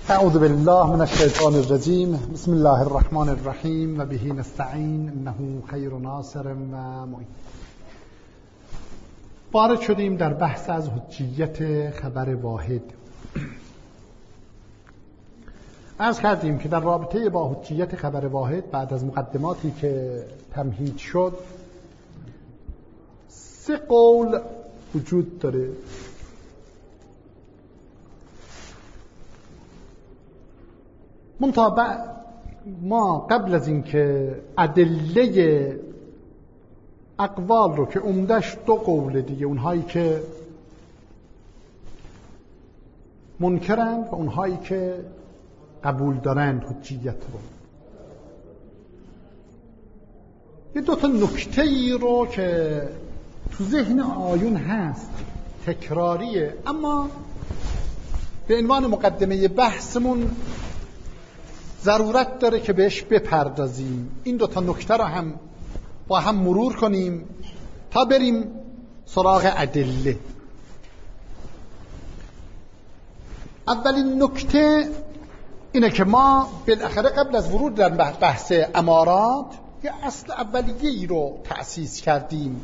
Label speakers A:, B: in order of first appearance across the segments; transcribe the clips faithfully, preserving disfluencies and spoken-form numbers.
A: اعوذ بالله من الشیطان الرجیم. بسم الله الرحمن الرحیم و به نستعین انه خیر ناصر و معین. وارد شدیم در بحث از حجیت خبر واحد. عرض کردیم که در رابطه با حجیت خبر واحد بعد از مقدماتی که تمهید شد سه قول وجود داره. منتها ما قبل از این که ادله اقوال رو که عمدش دو قوله دیگه، اونهایی که منکرند و اونهایی که قبول دارند حجیت رو، یه دو تا نکته ای رو که تو ذهن آیون هست تکراریه، اما به عنوان مقدمه بحثمون ضرورت داره که بهش بپردازیم. این دو تا نکته رو هم با هم مرور کنیم تا بریم سراغ ادله. اولین نکته اینه که ما بالاخره قبل از ورود در بحث امارات یه اصل اولیه‌ای رو تأسیس کردیم.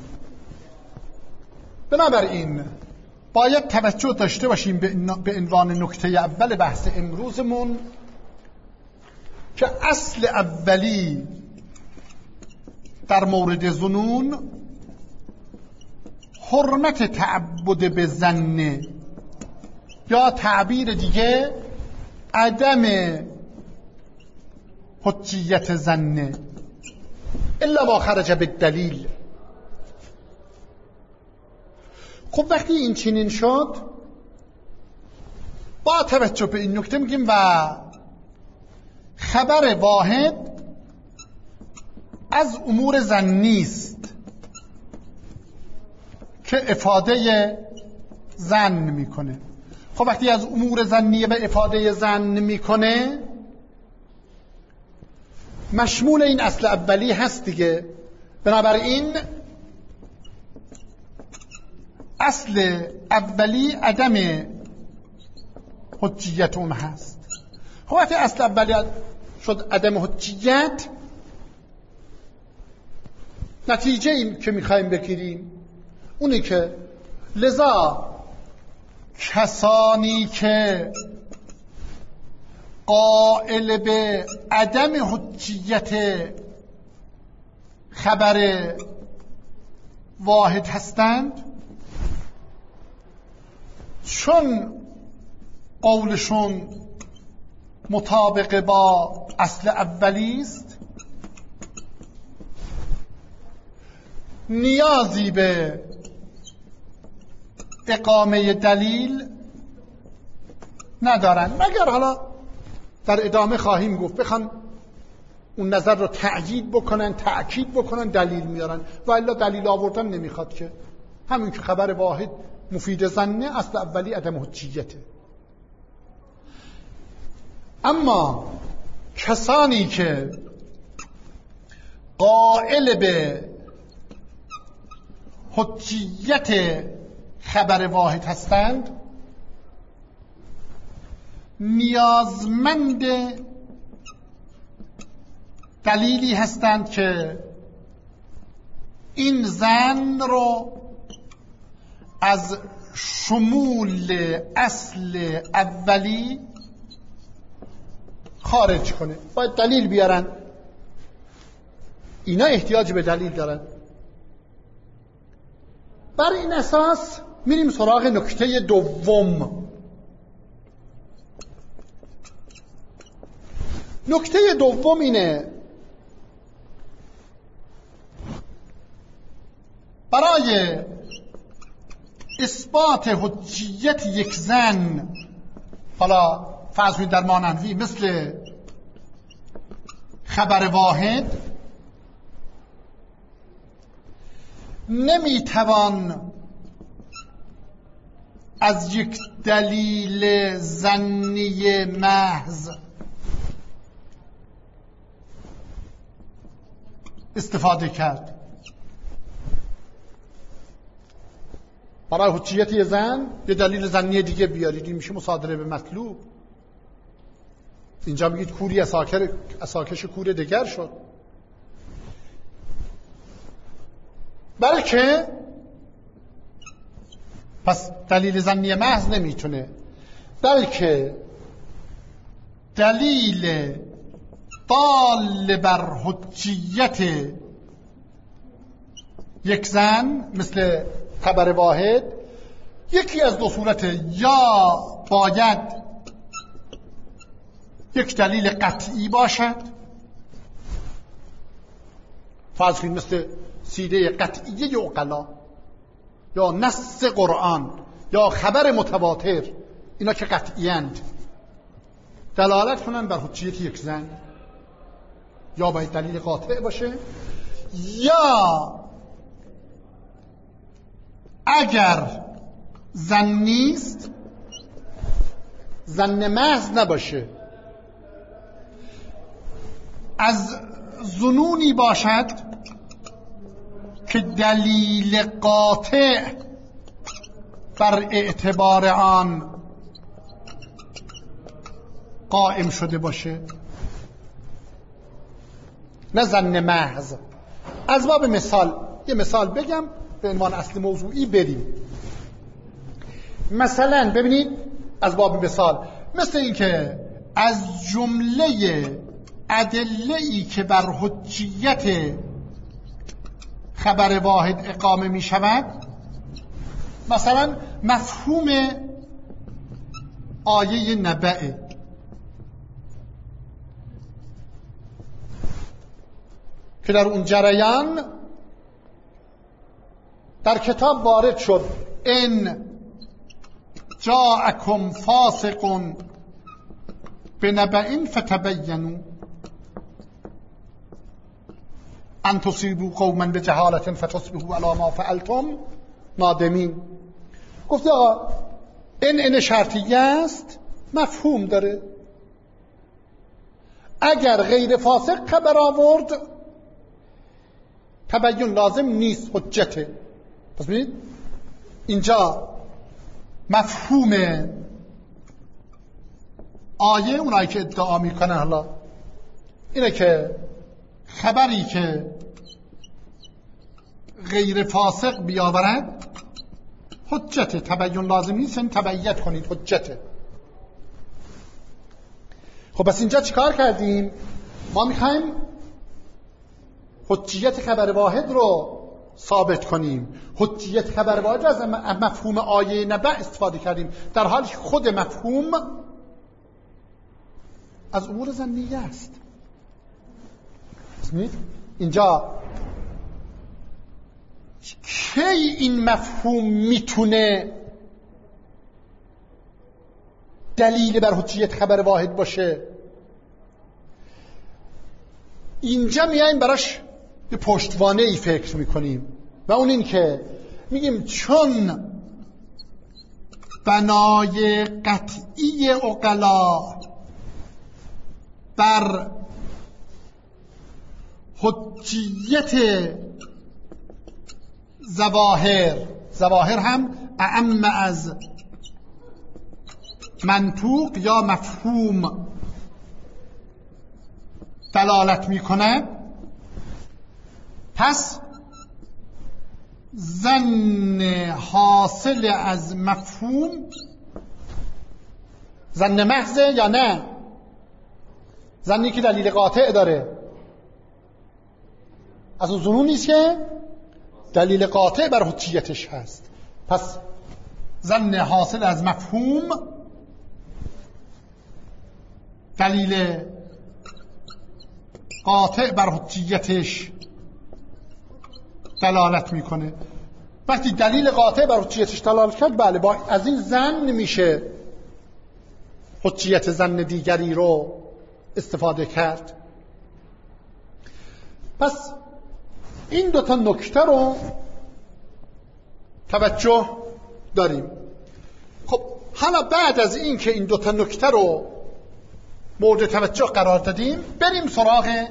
A: بنابراین باید توجه داشته باشیم به عنوان نکته اول بحث امروزمون که اصل اولی در مورد ظنون حرمت تعبد به ظن، یا تعبیر دیگه عدم حجیت ظن الا ما خرج بالدلیل. خب وقتی این چنین شد با توجه به این نکته میگیم و خبر واحد از امور ظنی است که افاده ظن میکنه. خب وقتی از امور ظنیه و افاده ظن میکنه مشمول این اصل اولی هست دیگه. بنابراین اصل اولی عدم حجیت اون هست. خب وقتی اصل اولی شد عدم حجیت، نتیجه این که میخوایم بگیریم اونی که لذا کسانی که قائل به عدم حجیت خبر واحد هستند، چون قولشون مطابق با اصل اولی است، نیازی به اقامه دلیل ندارن، مگر حالا در ادامه خواهیم گفت بخوان اون نظر رو تأیید بکنن، تأکید بکنن، دلیل میارن، و الا دلیل آوردن نمیخواد که همین که خبر واحد مفید ظنه، اصل اولی عدم حجیته. اما کسانی که قائل به حجیت خبر واحد هستند نیازمند دلیلی هستند که این ظن رو از شمول اصل اولی خارج کنه. باید دلیل بیارن، اینا احتیاج به دلیل دارن. بر این اساس میریم سراغ نکته دوم. نکته دوم اینه برای اثبات حجیت یک ظن، حالا فرض کنید در مانندی مثل خبر واحد، نمیتوان از یک دلیل ظنی محض استفاده کرد. برای حجیت یه زن یه دلیل ظنی دیگه بیارید، این میشه مصادره به مطلوب. اینجا میگید کوری اساکر اساکش کور دگر شد، بلکه پس دلیل ظنی محض نمیتونه، بلکه دلیل دال بر حجیت یک زن مثل خبر واحد یکی از دو صورته، یا باید یک دلیل قطعی باشد، فرض کنید مثل سیره قطعیه عقلا یا نص قرآن یا خبر متواتر، اینا که قطعیند دلالت کنن بر حجیت یک زن، یا باید دلیل قاطع باشه، یا اگر زن نیست زن محض نباشه، از ظنونی باشد که دلیل قاطع بر اعتبار آن قائم شده باشه، نه زن محض. از باب مثال یه مثال بگم به عنوان اصل موضوعی بریم. مثلا ببینید از باب مثال، مثل این که از جمله ادله‌ای که بر حجیت خبر واحد اقامه می شود، مثلا مفهوم آیه نبأ که در اون جریان در کتاب وارد شد ان جاءکم فاسق بنبأ فتبینوا ان تصیبوا قوما بجهالة فتصبحوا علی ما فعلتم نادمین. گفت آقا این این شرطیه است، مفهوم داره، اگر غیر فاسق خبر آورد تبین لازم نیست، حجته. پس ببینید اینجا مفهوم آیه اونایی که ادعا میکنن حالا اینه که خبری که غیر فاسق بیاورد حجته، تبین لازم نیست، این تبعیت کنید حجته. خب بس اینجا چیکار کردیم؟ ما میخوایم حجیت خبر واحد رو ثابت کنیم، حجیت خبر واحد از مفهوم آیه نبأ استفاده کردیم، در حالی که خود مفهوم از امور ظنیه است. اینجا کی این مفهوم میتونه دلیل بر حجیت خبر واحد باشه؟ اینجا میایم براش یه پشتوانه ای فکر میکنیم و اون این که میگیم چون بنای قطعی عقلا بر حجیت ظواهر، ظواهر هم اعم از منطوق یا مفهوم دلالت میکنه، پس ظن حاصل از مفهوم ظن محضه یا نه؟ ظنی که دلیل قاطع داره، از اون ظنون نیست که دلیل قاطع بر حجیتش هست. پس ظن حاصل از مفهوم دلیل قاطع بر حجیتش دلالت میکنه. وقتی دلیل قاطع بر حجیتش دلالت کرد، بله با از این ظن میشه حجیت ظن دیگری رو استفاده کرد. پس این دوتا نکته رو توجه داریم. خب حالا بعد از این که این دوتا نکته رو مورد توجه قرار دادیم، بریم سراغ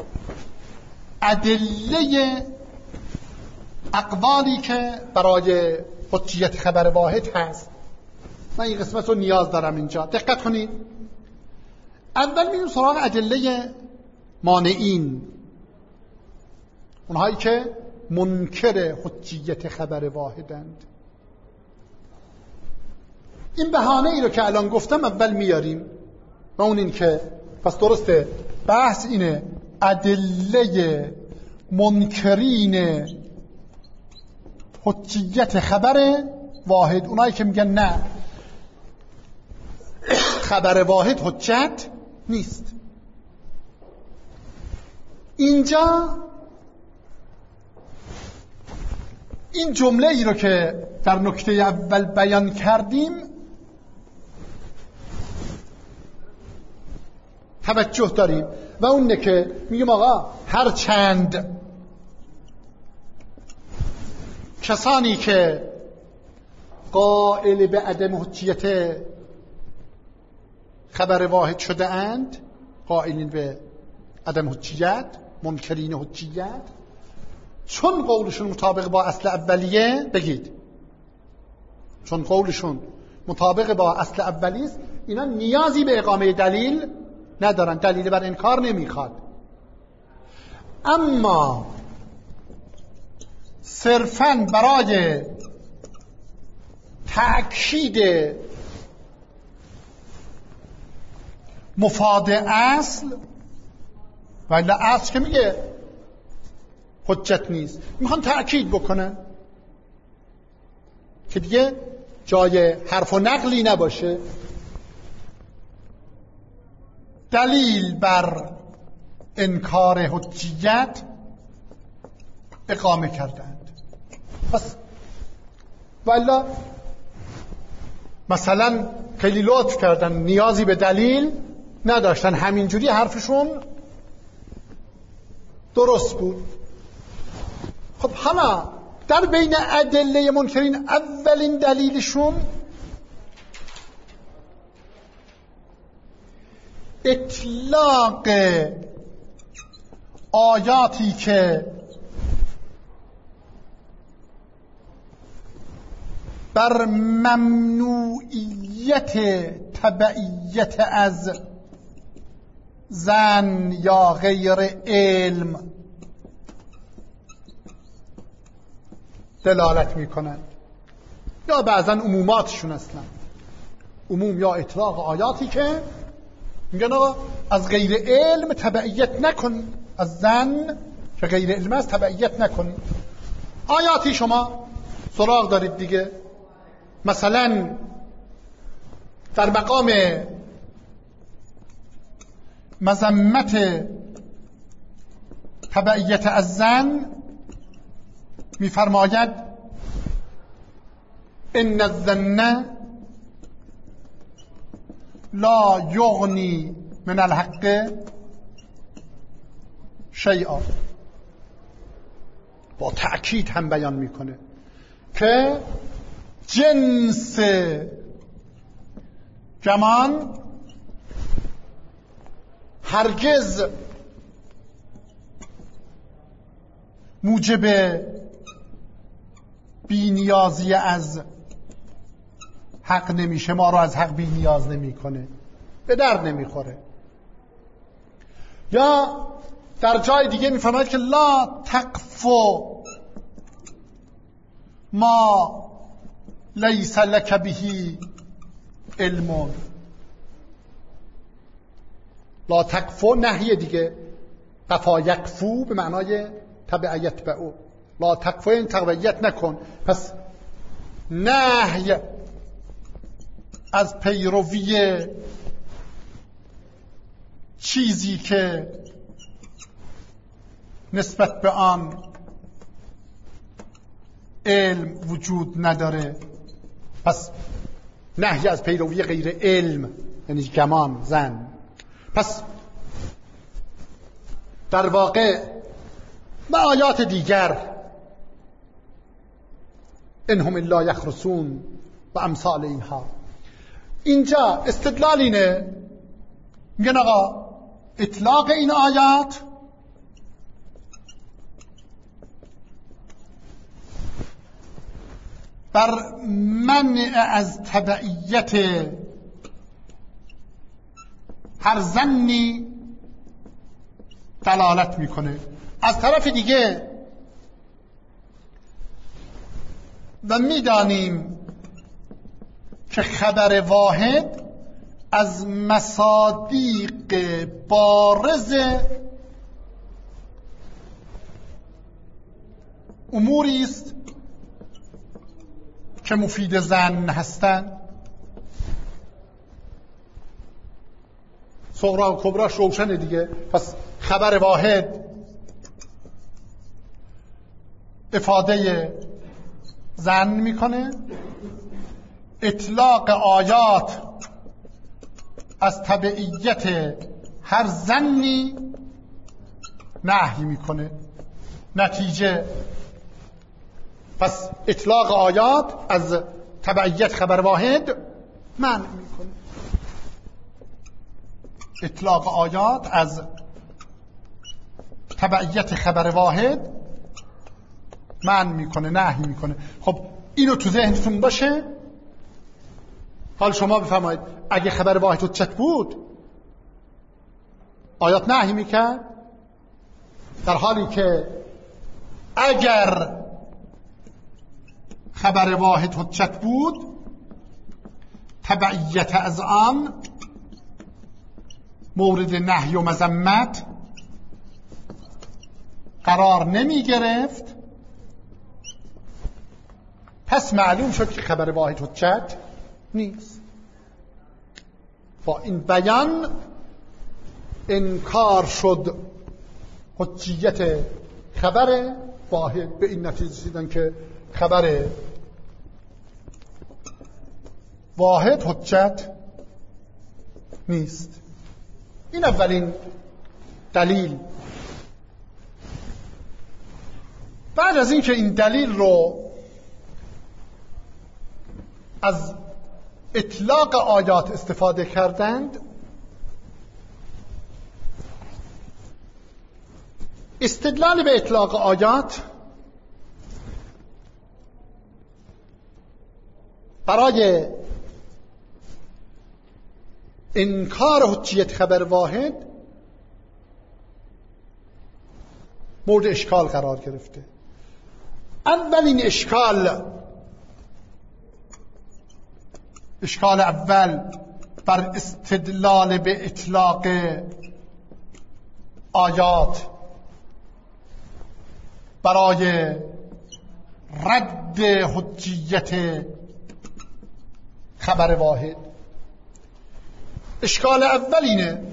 A: ادله اقوالی که برای حجیت خبر واحد هست. من این قسمت رو نیاز دارم اینجا دقت کنید. اول میریم سراغ ادله مانعین، اونهایی که منکر حجیت خبر واحدند. این بهانه ای رو که الان گفتم اول میاریم و اون این که پس درسته بحث اینه ادله منکرین حجیت خبر واحد، اونایی که میگن نه خبر واحد حجت نیست. اینجا این جمله ای رو که در نکته اول بیان کردیم توجه داریم و اونه که میگیم آقا هر چند کسانی که قائل به عدم حجیت خبر واحد شده اند، قائلین به عدم حجیت، منکرین حجیت، چون قولشون مطابق با اصل اولیه، بگید چون قولشون مطابق با اصل اولیه است، اینا نیازی به اقامه دلیل ندارن، دلیل بر انکار نمیخواد. اما صرفاً برای تأکید مفاد اصل، ولی اصل که میگه حجت نیست، میخوان تأکید بکنن که دیگه جای حرف و نقلی نباشه، دلیل بر انکار حجیت اقامه کردند. پس والا مثلا خیلی لطف کردن، نیازی به دلیل نداشتن، همینجوری حرفشون درست بود. خب حالا در بین ادله منکرین اولین دلیلشون اطلاق آیاتی که بر ممنوعیت تبعیت از زن یا غیر علم دلالت میکنند، یا بعضا عموماتشون اصلا عموم یا اطلاق آیاتی که میگن آقا از غیر علم تبعیت نکنید، از زن که غیر علم است تبعیت نکنید. آیاتی شما سراغ دارید دیگه، مثلا در مقام مذمت تبعیت از زن میفرماید ان الظن لا یغنی من الحق شیئا. با تأکید هم بیان میکنه که جنس گمان هرگز موجب بی‌نیازی از حق نمیشه، ما رو از حق بی‌نیاز نمیکنه، به درد نمیخوره. یا در جای دیگه میفرماید که لا تقفو ما لیس لک به علم. لا تقفو نهی دیگه، قفا یقفو به معنای تبعیت به او، لا تقفو این تبعیت نکن. پس نهی از پیروی چیزی که نسبت به آن علم وجود نداره، پس نهی از پیروی غیر علم یعنی گمان، زن. پس در واقع و آیات دیگر انهم الا یخرسون و امثال اینها، اینجا استدلال اینه، میگن آقا اطلاق این آیات بر منع از تبعیت هر ظنی دلالت میکنه. از طرف دیگه و میدانیم که خبر واحد از مصادیق بارز اموری است که مفید ظن هستند. صغری و کبراش روشنه دیگه. پس خبر واحد افاده ظن میکنه، اطلاق آیات از تبعیت هر ظنی نهی میکنه. نتیجه پس اطلاق آیات از تبعیت خبر واحد منع میکنه. اطلاق آیات از تبعیت خبر واحد منع میکنه، نهی میکنه. خب اینو تو ذهنتون باشه. حال شما بفرمایید اگه خبر واحد حجت بود آیات نهی میکرد، در حالی که اگر خبر واحد حجت بود تبعیت از آن مورد نهی و مذمت قرار نمی گرفت. پس معلوم شد که خبر واحد حجت نیست. با این بیان انکار شد حجیت خبر واحد. به این نتیجه رسیدن که خبر واحد حجت نیست. این اولین دلیل. بعد از این که این دلیل رو از اطلاق آیات استفاده کردند، استدلال به اطلاق آیات برای انکار حجیت خبر واحد مورد اشکال قرار گرفته. اولین اشکال اشکال اول بر استدلال به اطلاق آیات برای رد حجیت خبر واحد. اشکال اول اینه،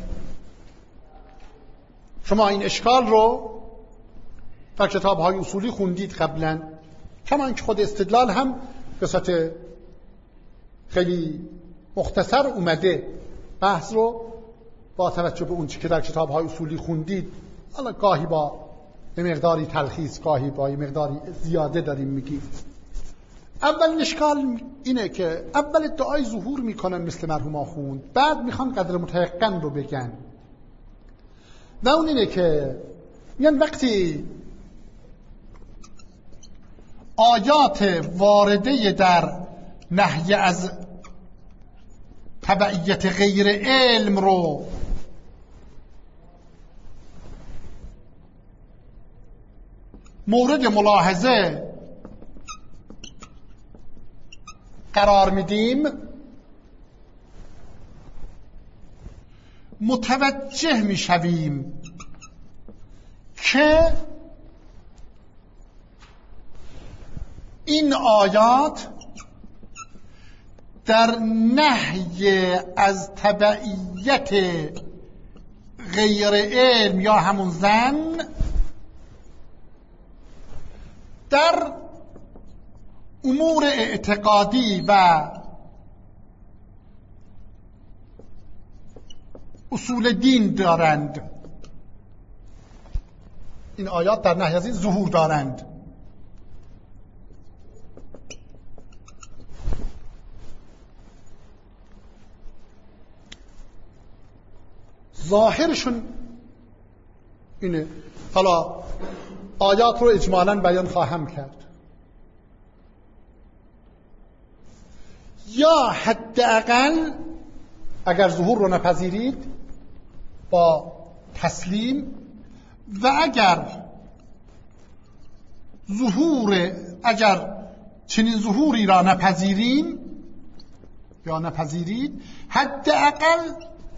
A: شما این اشکال رو در کتاب‌های اصولی خوندید قبلا، کما که خود استدلال هم به صورت خیلی مختصر اومده بحث رو با توجه به اون چی که در کتاب‌های اصولی خوندید، حالا گاهی با به مقداری تلخیص گاهی با مقداری زیاده داریم میگیم. اول اشکال اینه که اول ادعای ظهور میکنن مثل مرحوم آخوند، بعد میخوان قدر متيقن رو بگن و اون اینه که میگن وقتی آیات وارده در نهی از تبعیت غیر علم رو مورد ملاحظه قرار میدیم، متوجه میشویم که این آیات در نهی از تبعیت غیر علم یا همون ظن در امور اعتقادی و اصول دین دارند. این آیات در نهی از این ظهور دارند. ظاهرشون اینه. حالا آیات رو اجمالاً بیان خواهم کرد. یا حداقل اگر ظهور رو نپذیرید با تسلیم. و اگر ظهور اگر چنین ظهوری را نپذیریم یا نپذیرید، حداقل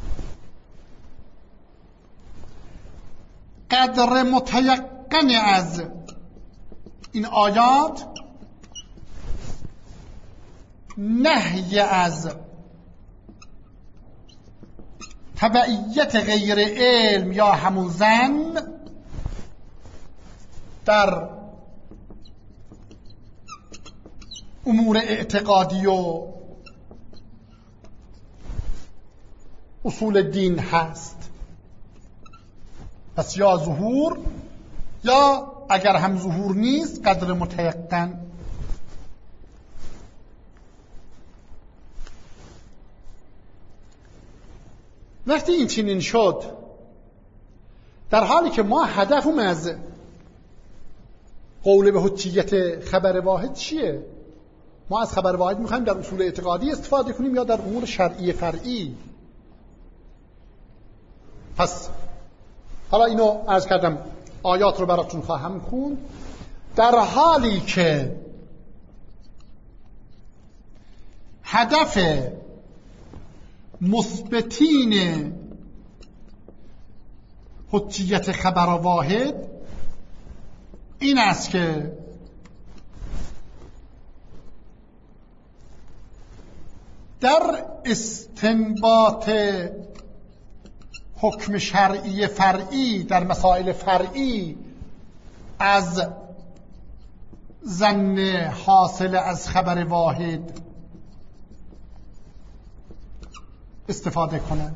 A: قدر متیقن از این آیات نهی از تبعیت غیر علم یا همون ظن در امور اعتقادی و اصول دین هست. پس یا ظهور یا اگر هم ظهور نیست قدر متیقن. وقتی این چنین شد، در حالی که ما هدفم از قول به حجیت خبر واحد چیه؟ ما از خبر واحد میخوایم در اصول اعتقادی استفاده کنیم یا در امور شرعی فرعی؟ پس حالا اینو عرض کردم، آیات رو براتون خواهم خوند. در حالی که هدف مثبتین حجیت خبر واحد این است که در استنباط حکم شرعی فرعی در مسائل فرعی از ظن حاصل از خبر واحد استفاده کنند.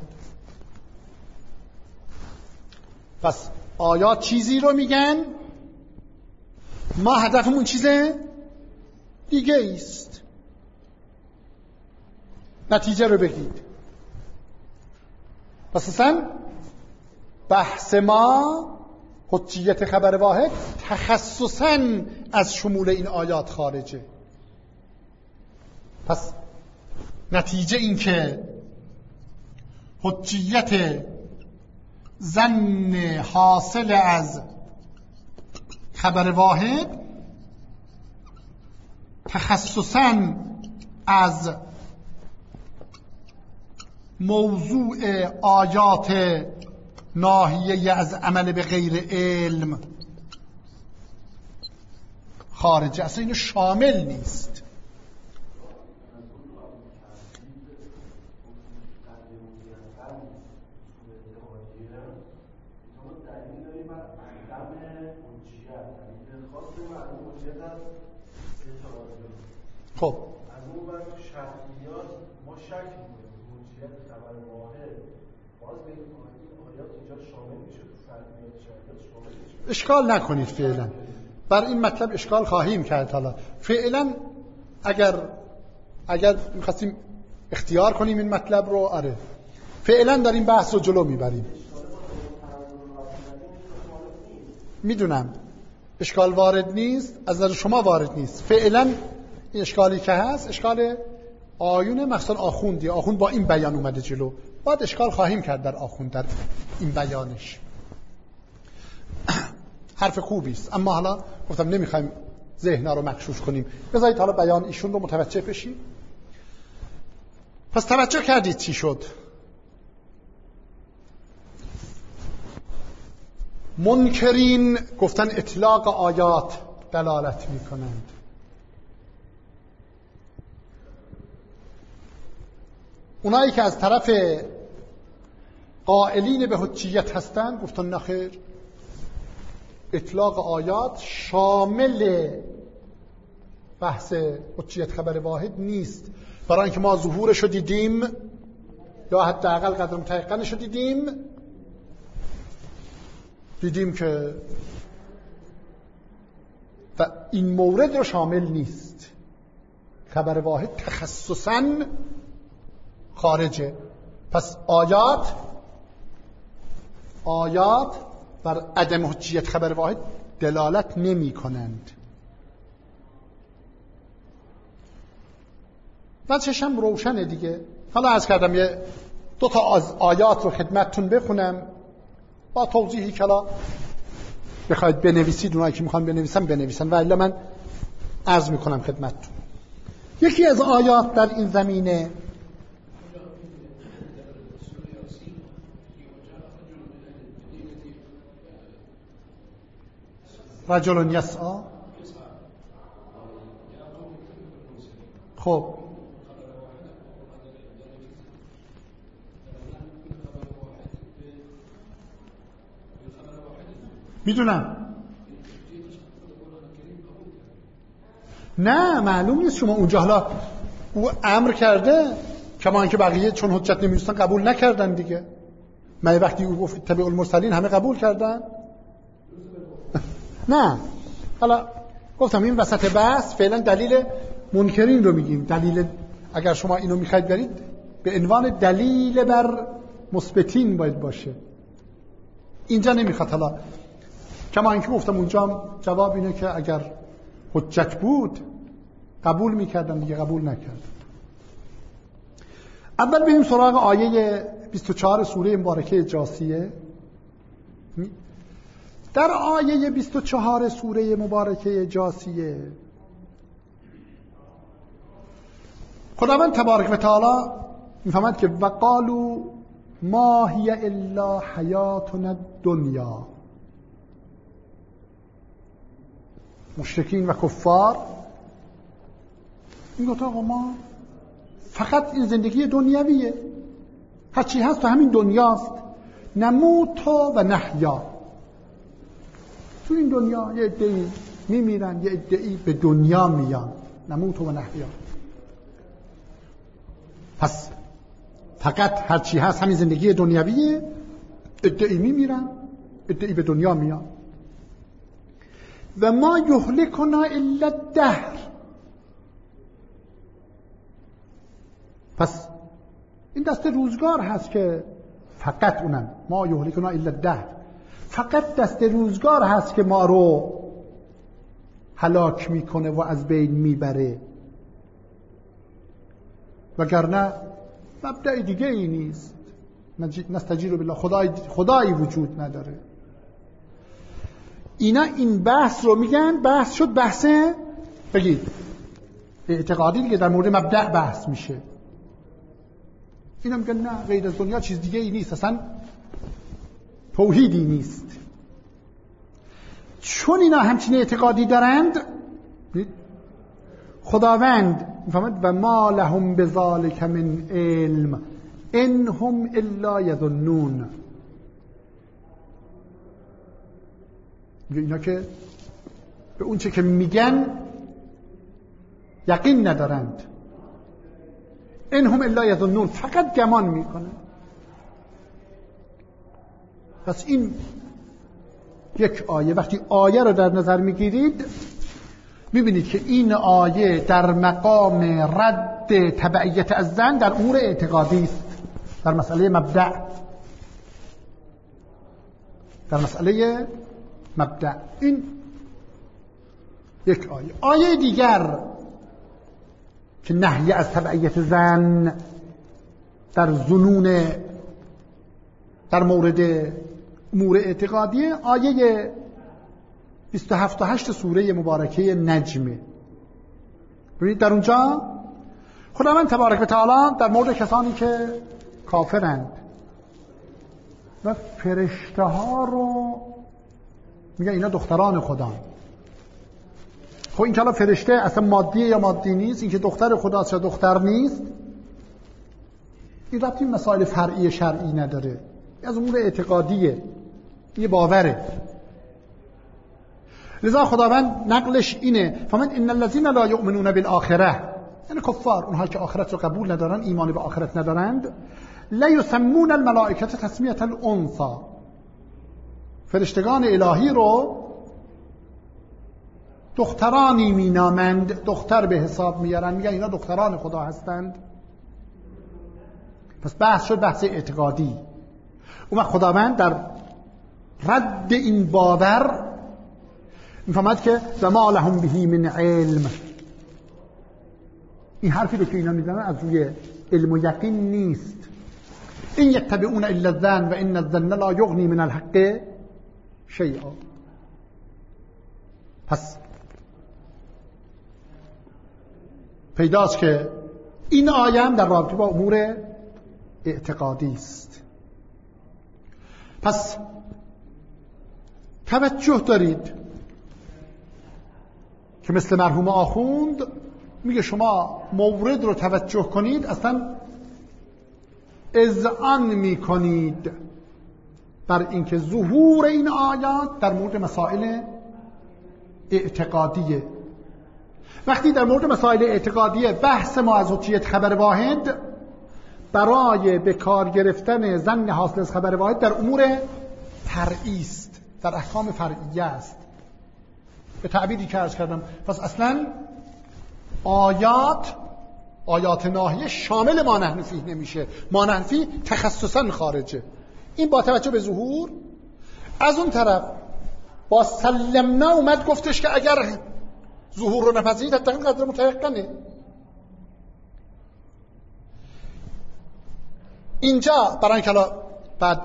A: پس آیات چیزی رو میگن، ما هدفمون چیز دیگه است. نتیجه رو بگید. پس اصلا بحث ما حجیت خبر واحد تخصصاً از شمول این آیات خارجه. پس نتیجه این که حجیت ظن حاصل از خبر واحد تخصصاً از موضوع آیات ناهیه از عمل به غیر علم خارجه، اصلا اینو شامل نیست. خب
B: از اون وقت شرعیات ما شک می‌کنیم حجیت خبر واحد باز به این آیات اینجا شامل میشه، فرعیات شرعیات شامل میشه.
A: اشکال نکنید فعلا، بر این مطلب اشکال خواهیم کرد. حالا فعلا اگر اگر می‌خواستیم اختیار کنیم این مطلب رو، آره فعلا در این بحث رو جلو میبریم. میدونم اشکال وارد نیست، از نظر شما وارد نیست. فعلا این اشکالی که هست اشکال آیون مخصوصا آخوندی. آخوند با این بیان اومده جلو، بعد اشکال خواهیم کرد در آخوند در این بیانش. حرف خوبی است، اما حالا گفتم نمیخوایم ذهن‌ها رو مغشوش کنیم. بذارید حالا بیان ایشون رو متوجه بشیم. پس توجه کردید چی شد؟ منکرین گفتن اطلاق آیات دلالت میکنند. اونایی که از طرف قائلین به حجیت هستند گفتن نخیر، اطلاق آیات شامل بحث حجیت خبر واحد نیست، برای اینکه ما ظهورش رو دیدیم یا حداقل قدر متیقنش رو دیدیم دیدیم که و این مورد رو شامل نیست. خبر واحد تخصصاً خارجه. پس آیات آیات بر عدم حجیت خبر واحد دلالت نمی کنند. وجهش هم روشنه دیگه. حالا عرض کردم یه دو تا از آیات رو خدمتتون بخونم با توضیحی که حالا بخواید بنویسید، اونایی که میخوان بنویسن بنویسن و الا من عرض میکنم خدمتتون. یکی از آیات در این زمینه رجل یسعی. خب میدونم، نه معلوم نیست شما اونجا حالا او امر کرده کما اینکه بقیه چون حجت نمی‌دونستن قبول نکردن دیگه. من وقتی او گفت تبع المرسلین همه قبول کردن؟ نه، حالا گفتم این وسط بحث فعلا دلیل منکرین رو میگیم. دلیل اگر شما اینو میخواید برید به عنوان دلیل بر مثبتین باید باشه. اینجا نمیخواد. حالا کما اینکه گفتم اونجا جواب اینه که اگر حجت بود قبول میکردن دیگه، قبول نکردن. اول بریم سراغ آیه بیست و چهار سوره مبارکه جاثیه. در آیه بیست و چهار سوره مبارکه جاثیه خداوند تبارک و تعالی میفهمد که وقالو ما هی الا حیاتنا الدنیا. مشرکین و کفار میگن آقا ما فقط این زندگی دنیویه، هرچی هست تو همین دنیاست، نموت و نحیا. تو این دنیا یه عده‌ای میمیرن، یه عده‌ای به دنیا میان، نموت و نحیا. پس فقط هرچی هست همین زندگی دنیویه، عده‌ای میمیرن، عده‌ای به دنیا میان. و ما یهلکنا الا الدهر. پس این دست روزگار هست که فقط اونم ما یهلکنا الا الدهر، فقط دست روزگار هست که ما رو هلاک میکنه و از بین میبره، وگرنه مبدأ دیگه ای نیست. نستجیر بالله، خدای خدایی وجود نداره. اینا این بحث رو میگن، بحث شد بحث بگید اعتقادی دیگه، در مورد مبدأ بحث میشه. اینا میگن نه، غیر از دنیا چیز دیگه ای نیست، اصلا توحیدی نیست. چون اینا همچین اعتقادی دارند خداوند میفهمد و ما لهم بذالک من علم ان هم الا یظنون. اینا که به اون چه که میگن یقین ندارند، ان هم الا یظنون، فقط گمان میکنن. پس این یک آیه، وقتی آیه رو در نظر میگیرید میبینید که این آیه در مقام رد تبعیت از زن در امور اعتقادی است، در مسئله مبدأ، در مسئله مبدأ. این یک آیه. آیه دیگر که نهی از تبعیت زن در ظنون در مورد امور اعتقادی، آیه بیست و هفت و هشت سوره مبارکه نجمه. ببینید در اونجا خداوند تبارک و تعالی در مورد کسانی که کافرند و فرشته ها رو میگن اینا دختران خدا. خب این کلا فرشته اصلا مادیه یا مادی نیست، این که دختر خداست یا دختر نیست، این ربطی مسائل فرعی شرعی نداره، از امور اعتقادیه، یه باوره. لذا خداوند نقلش اینه فمن ان الذين لا يؤمنون بالآخره، یعنی کفار، اونها که آخرت رو قبول ندارن، ایمان به آخرت ندارند، لا يسمون الملائکه تسمیه الانثى، فرشتگان الهی رو دخترانی مینامند، دختر به حساب میارن، میگن اینا دختران خدا هستند. پس بحث شد بحث اعتقادی. اون وقت خداوند در رد این باور میفهمد که و ما لهم به من علم، این حرفی رو که اینا میزنن از روی علم و یقین نیست. این یتبعون الا الظن و ان الظن لا یغنی من الحق شیئا. پس پیداست که این آیه هم در رابطه با امور اعتقادی است. پس توجه دارید که مثل مرحوم آخوند میگه شما مورد رو توجه کنید، اصلا اذعان میکنید بر اینکه ظهور این آیات در مورد مسائل اعتقادیه. وقتی در مورد مسائل اعتقادیه بحث ما از حجیت خبر واحد برای به کار گرفتن ظن حاصل از خبر واحد در امور فرعی است، در احکام فرعیه است، به تعبیری که عرض کردم. پس اصلا آیات آیات ناهیه شامل ما نحن فیه نمیشه. ما نحن فیه تخصصا خارجه. این با توجه به ظهور. از اون طرف با سلمنا اومد گفتش که اگر ظهور رو نپذیرید حداقل قدر متیقنه. اینجا برای اینکه بعد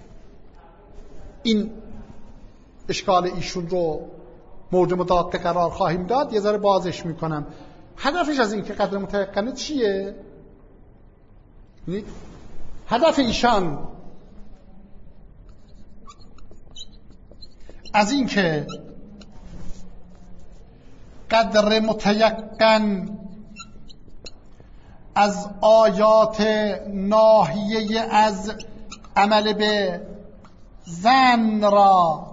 A: این اشکال ایشون رو مورد مداقه قرار خواهیم داد، یه ذره بازش میکنم. هدفش از این که قدر متیقنه چیه؟ هدف ایشان از این که قدر متیقن از آیات ناهیه از عمل به ظن را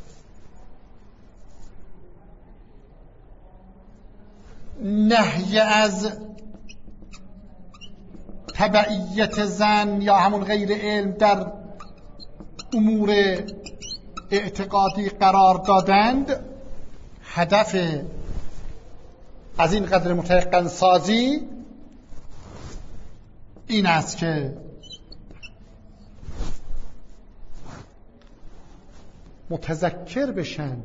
A: نهی از تبعیت ظن یا همون غیر علم در امور اعتقادی قرار دادند. هدف از این قدر متیقن سازی این است که متذکر بشن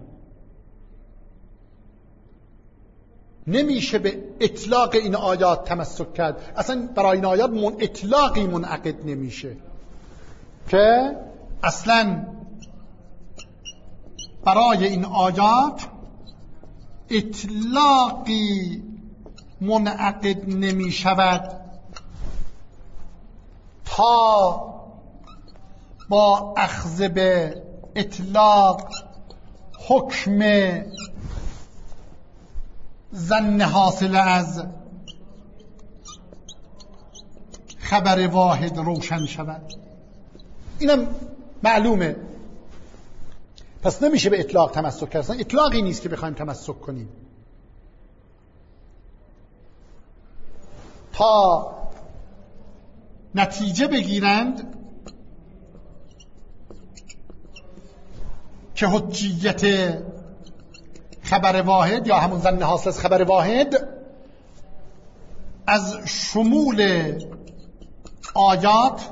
A: نمیشه به اطلاق این آیات تمسک کرد. اصلا برای این آیات من اطلاقی منعقد نمیشه که اصلا برای این آیات اطلاقی منعقد نمی شود تا با اخذ به اطلاق حکم ظن حاصل از خبر واحد روشن شود. اینم معلومه. پس نمیشه به اطلاق تمسک کرد. اطلاقی نیست که بخوایم تمسک کنیم تا نتیجه بگیرند که حجیت خبر واحد یا همون ظن حاصل از خبر واحد از شمول آیات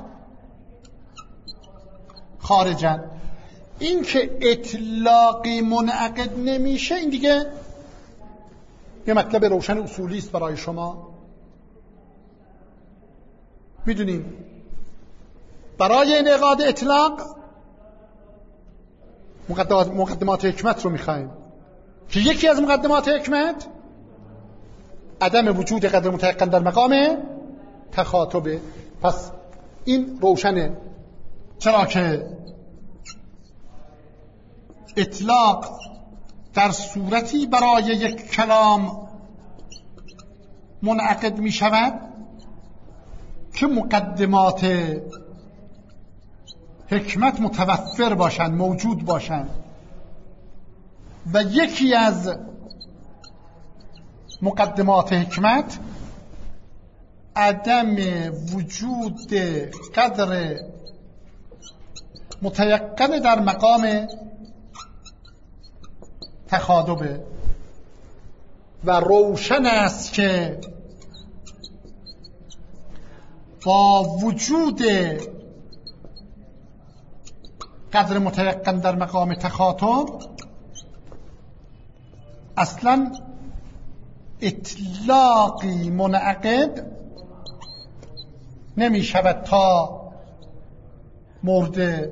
A: خارجن. این که اطلاقی منعقد نمیشه این دیگه یه مطلب روشن اصولی است برای شما. میدونیم برای انعقاد اطلاق مقدمات, مقدمات حکمت رو میخوایم که یکی از مقدمات حکمت عدم وجود قدر متیقن در مقام تخاطبه. پس این روشنه. چرا که اطلاق در صورتی برای یک کلام منعقد می شود که مقدمات حکمت متوفر باشند، موجود باشند، و یکی از مقدمات حکمت عدم وجود قدر متیقن در مقام تخاطبه. و روشن است که با وجود قدر متیقن در مقام تخاطب اصلا اطلاقی منعقد نمی شود تا مورد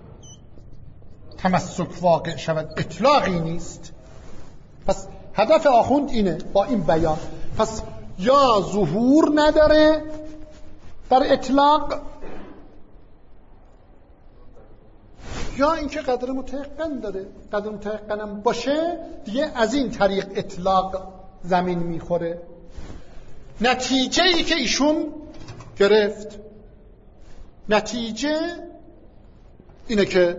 A: تمسک واقع شود، اطلاقی نیست. پس هدف آخوند اینه با این بیان. پس یا ظهور نداره در اطلاق، یا اینکه قدر متيقن داره. قدر متيقنم باشه دیگه از این طریق اطلاق زمین میخوره. نتیجه ای که ایشون گرفت، نتیجه اینه که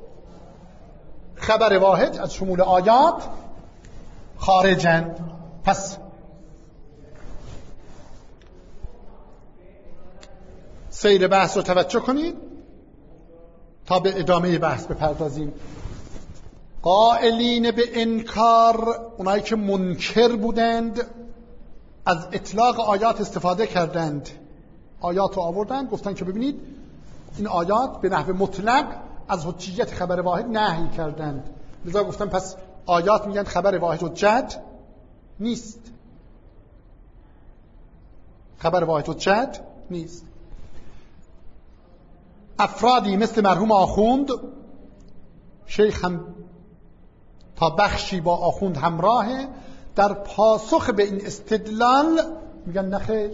A: خبر واحد از شمول آیات خارجن. پس سیر بحث رو توجه کنید تا به ادامه بحث بپردازیم. قائلین به انکار، اونایی که منکر بودند، از اطلاق آیات استفاده کردند، آیات رو آوردند گفتن که ببینید این آیات به نحو مطلق از حجیت خبر واحد نهی کردند، لذا گفتن پس آیات میگن خبر واحد حجت نیست، خبر واحد حجت نیست. افرادی مثل مرحوم آخوند، شیخ هم تا بخشی با آخوند همراهه، در پاسخ به این استدلال میگن نخیر،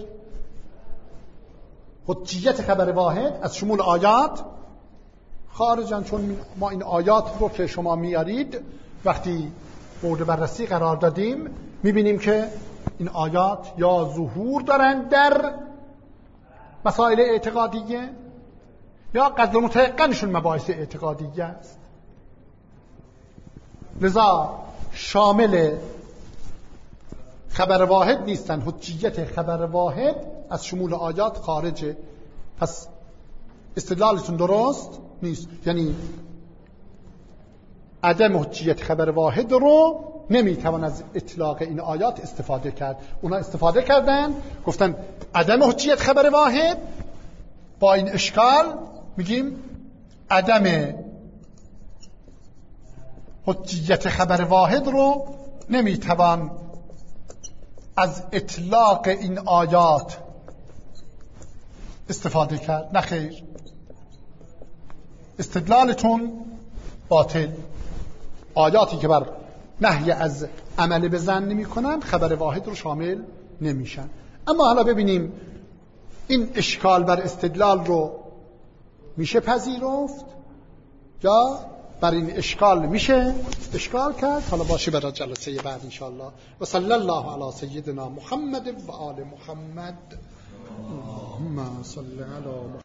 A: حجیت خبر واحد از شمول آیات خارجن، چون ما این آیات رو که شما میارید وقتی مورد بررسی قرار دادیم میبینیم که این آیات یا ظهور دارن در مسائل اعتقادیه یا قدر متيقنشون مباحث اعتقادیه است، لذا شامل خبر واحد نیستن، حجیت خبر واحد از شمول آیات خارجه. پس استدلالتون درست نیست، یعنی عدم حجیت خبر واحد رو نمیتوان از اطلاق این آیات استفاده کرد. اونا استفاده کردن گفتن عدم حجیت خبر واحد، با این اشکال میگیم عدم حجیت خبر واحد رو نمیتوان از اطلاق این آیات استفاده کرد. نخیر، استدلالتون باطل. آیاتی که بر نهی از عمل به ظن نمی کنن خبر واحد رو شامل نمیشن. اما حالا ببینیم این اشکال بر استدلال رو میشه پذیرفت یا بر این اشکال میشه اشکال کرد. حالا باشه برای جلسه بعد انشاءالله. و صلی الله علی سیدنا محمد و آل محمد. اللهم صل علی